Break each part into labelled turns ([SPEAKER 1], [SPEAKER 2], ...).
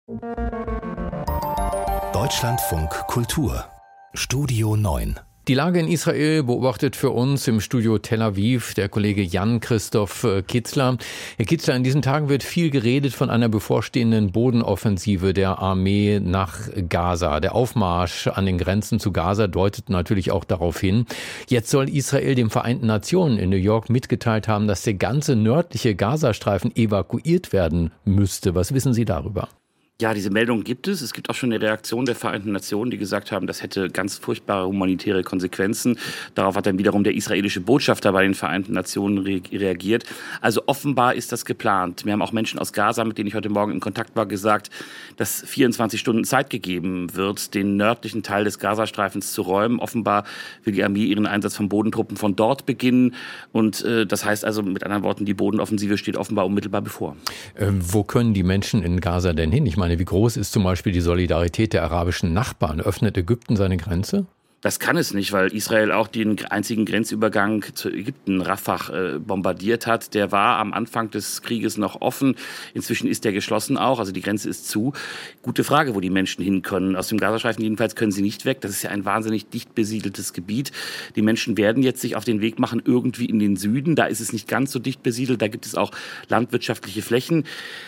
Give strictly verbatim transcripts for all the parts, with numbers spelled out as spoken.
[SPEAKER 1] Deutschlandfunk Kultur Studio neun.
[SPEAKER 2] Die Lage in Israel beobachtet für uns im Studio Tel Aviv der Kollege Jan-Christoph Kitzler. Herr Kitzler, in diesen Tagen wird viel geredet von einer bevorstehenden Bodenoffensive der Armee nach Gaza. Der Aufmarsch an den Grenzen zu Gaza deutet natürlich auch darauf hin. Jetzt soll Israel den Vereinten Nationen in New York mitgeteilt haben, dass der ganze nördliche Gazastreifen evakuiert werden müsste. Was wissen Sie darüber?
[SPEAKER 3] Ja, diese Meldung gibt es. Es gibt auch schon eine Reaktion der Vereinten Nationen, die gesagt haben, das hätte ganz furchtbare humanitäre Konsequenzen. Darauf hat dann wiederum der israelische Botschafter bei den Vereinten Nationen re- reagiert. Also offenbar ist das geplant. Mir haben auch Menschen aus Gaza, mit denen ich heute Morgen in Kontakt war, gesagt, dass vierundzwanzig Stunden Zeit gegeben wird, den nördlichen Teil des Gazastreifens zu räumen. Offenbar will die Armee ihren Einsatz von Bodentruppen von dort beginnen. Und äh, das heißt also mit anderen Worten, die Bodenoffensive steht offenbar unmittelbar bevor.
[SPEAKER 2] Ähm, wo können die Menschen in Gaza denn hin? Ich meine, wie groß ist zum Beispiel die Solidarität der arabischen Nachbarn? Öffnet Ägypten seine Grenze?
[SPEAKER 3] Das kann es nicht, weil Israel auch den einzigen Grenzübergang zu Ägypten, Rafah, äh, bombardiert hat. Der war am Anfang des Krieges noch offen. Inzwischen ist der geschlossen auch, also die Grenze ist zu. Gute Frage, wo die Menschen hin können. Aus dem Gazastreifen jedenfalls können sie nicht weg. Das ist ja ein wahnsinnig dicht besiedeltes Gebiet. Die Menschen werden jetzt sich auf den Weg machen, irgendwie in den Süden. Da ist es nicht ganz so dicht besiedelt. Da gibt es auch landwirtschaftliche Flächen.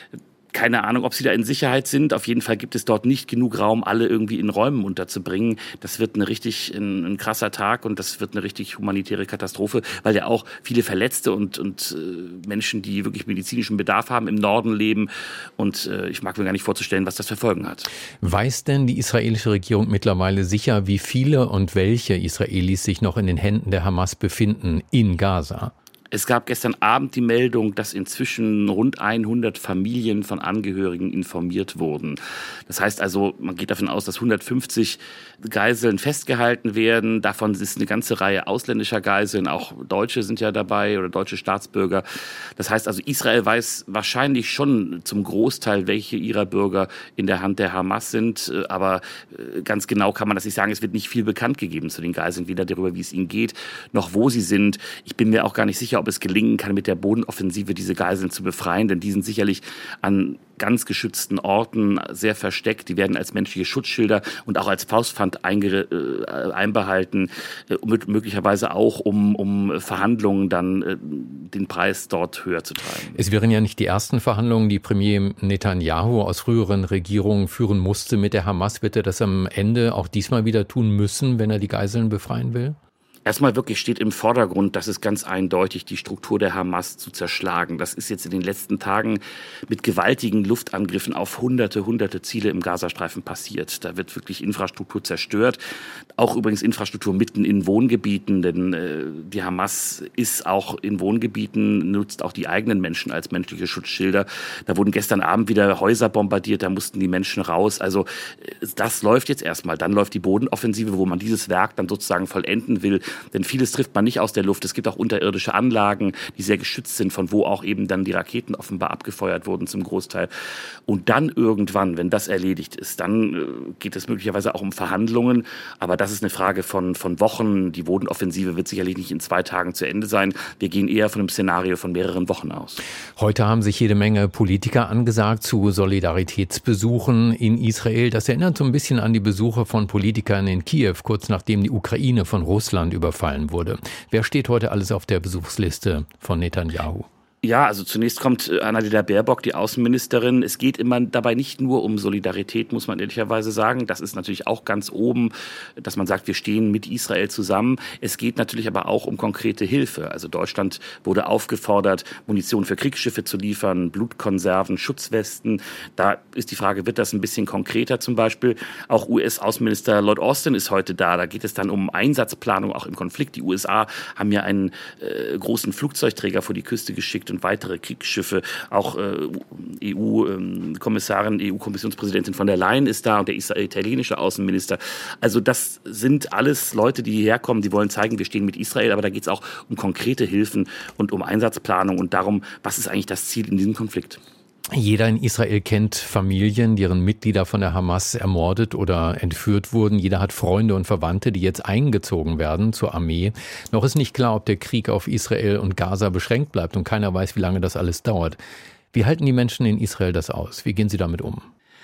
[SPEAKER 3] Keine Ahnung, ob sie da in Sicherheit sind. Auf jeden Fall gibt es dort nicht genug Raum, alle irgendwie in Räumen unterzubringen. Das wird eine richtig ein, ein krasser Tag und das wird eine richtig humanitäre Katastrophe, weil ja auch viele Verletzte und, und äh, Menschen, die wirklich medizinischen Bedarf haben, im Norden leben. Und äh, ich mag mir gar nicht vorzustellen, was das für Folgen hat.
[SPEAKER 2] Weiß denn die israelische Regierung mittlerweile sicher, wie viele und welche Israelis sich noch in den Händen der Hamas befinden in Gaza?
[SPEAKER 3] Es gab gestern Abend die Meldung, dass inzwischen rund hundert Familien von Angehörigen informiert wurden. Das heißt also, man geht davon aus, dass hundertfünfzig Geiseln festgehalten werden. Davon ist eine ganze Reihe ausländischer Geiseln, auch Deutsche sind ja dabei oder deutsche Staatsbürger. Das heißt also, Israel weiß wahrscheinlich schon zum Großteil, welche ihrer Bürger in der Hand der Hamas sind. Aber ganz genau kann man das nicht sagen. Es wird nicht viel bekannt gegeben zu den Geiseln, weder darüber, wie es ihnen geht, noch wo sie sind. Ich bin mir auch gar nicht sicher, ob es gelingen kann, mit der Bodenoffensive diese Geiseln zu befreien, denn die sind sicherlich an ganz geschützten Orten sehr versteckt. Die werden als menschliche Schutzschilder und auch als Faustpfand einge- äh, einbehalten, äh, möglicherweise auch, um, um Verhandlungen dann äh, den Preis dort höher zu treiben.
[SPEAKER 2] Es wären ja nicht die ersten Verhandlungen, die Premier Netanyahu aus früheren Regierungen führen musste mit der Hamas. Wird er das am Ende auch diesmal wieder tun müssen, wenn er die Geiseln befreien will?
[SPEAKER 3] Erstmal wirklich steht im Vordergrund, das ist ganz eindeutig, die Struktur der Hamas zu zerschlagen. Das ist jetzt in den letzten Tagen mit gewaltigen Luftangriffen auf hunderte, hunderte Ziele im Gazastreifen passiert. Da wird wirklich Infrastruktur zerstört. Auch übrigens Infrastruktur mitten in Wohngebieten, denn äh, die Hamas ist auch in Wohngebieten, nutzt auch die eigenen Menschen als menschliche Schutzschilder. Da wurden gestern Abend wieder Häuser bombardiert, da mussten die Menschen raus. Also äh, das läuft jetzt erstmal. Dann läuft die Bodenoffensive, wo man dieses Werk dann sozusagen vollenden will. Denn vieles trifft man nicht aus der Luft. Es gibt auch unterirdische Anlagen, die sehr geschützt sind, von wo auch eben dann die Raketen offenbar abgefeuert wurden zum Großteil. Und dann irgendwann, wenn das erledigt ist, dann äh, geht es möglicherweise auch um Verhandlungen. Aber das ist eine Frage von, von Wochen. Die Bodenoffensive wird sicherlich nicht in zwei Tagen zu Ende sein. Wir gehen eher von einem Szenario von mehreren Wochen aus.
[SPEAKER 2] Heute haben sich jede Menge Politiker angesagt zu Solidaritätsbesuchen in Israel. Das erinnert so ein bisschen an die Besuche von Politikern in Kiew, kurz nachdem die Ukraine von Russland überfallen wurde. Wer steht heute alles auf der Besuchsliste von Netanyahu?
[SPEAKER 3] Ja, also zunächst kommt Annalena Baerbock, die Außenministerin. Es geht immer dabei nicht nur um Solidarität, muss man ehrlicherweise sagen. Das ist natürlich auch ganz oben, dass man sagt, wir stehen mit Israel zusammen. Es geht natürlich aber auch um konkrete Hilfe. Also Deutschland wurde aufgefordert, Munition für Kriegsschiffe zu liefern, Blutkonserven, Schutzwesten. Da ist die Frage, wird das ein bisschen konkreter zum Beispiel? Auch U S-Außenminister Lloyd Austin ist heute da. Da geht es dann um Einsatzplanung, auch im Konflikt. Die U S A haben ja einen äh, großen Flugzeugträger vor die Küste geschickt und weitere Kriegsschiffe. Auch äh, E U-Kommissarin, E U-Kommissionspräsidentin von der Leyen ist da und der italienische Außenminister. Also das sind alles Leute, die hierher kommen, die wollen zeigen, wir stehen mit Israel, aber da geht es auch um konkrete Hilfen und um Einsatzplanung und darum, was ist eigentlich das Ziel in diesem Konflikt.
[SPEAKER 2] Jeder in Israel kennt Familien, deren Mitglieder von der Hamas ermordet oder entführt wurden. Jeder hat Freunde und Verwandte, die jetzt eingezogen werden zur Armee. Noch ist nicht klar, ob der Krieg auf Israel und Gaza beschränkt bleibt und keiner weiß, wie lange das alles dauert. Wie halten die Menschen in Israel das aus? Wie gehen sie damit um?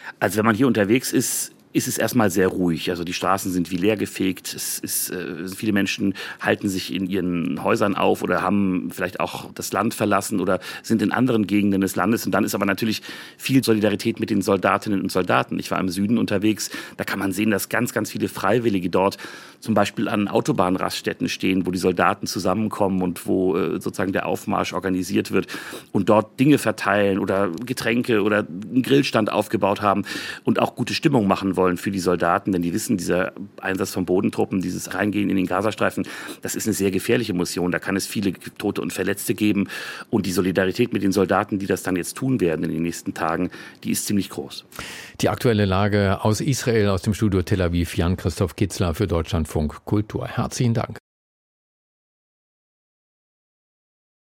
[SPEAKER 3] Also wenn man hier unterwegs ist, ist es erstmal sehr ruhig. Also die Straßen sind wie leergefegt. Es ist, äh, viele Menschen halten sich in ihren Häusern auf oder haben vielleicht auch das Land verlassen oder sind in anderen Gegenden des Landes. Und dann ist aber natürlich viel Solidarität mit den Soldatinnen und Soldaten. Ich war im Süden unterwegs. Da kann man sehen, dass ganz, ganz viele Freiwillige dort zum Beispiel an Autobahnraststätten stehen, wo die Soldaten zusammenkommen und wo äh, sozusagen der Aufmarsch organisiert wird und dort Dinge verteilen oder Getränke oder einen Grillstand aufgebaut haben und auch gute Stimmung machen wollen für die Soldaten, denn die wissen, dieser Einsatz von Bodentruppen, dieses Reingehen in den Gazastreifen, das ist eine sehr gefährliche Mission. Da kann es viele Tote und Verletzte geben und die Solidarität mit den Soldaten, die das dann jetzt tun werden in den nächsten Tagen, die ist ziemlich groß.
[SPEAKER 2] Die aktuelle Lage aus Israel, aus dem Studio Tel Aviv, Jan-Christoph Kitzler für Deutschlandfunk Kultur. Herzlichen Dank.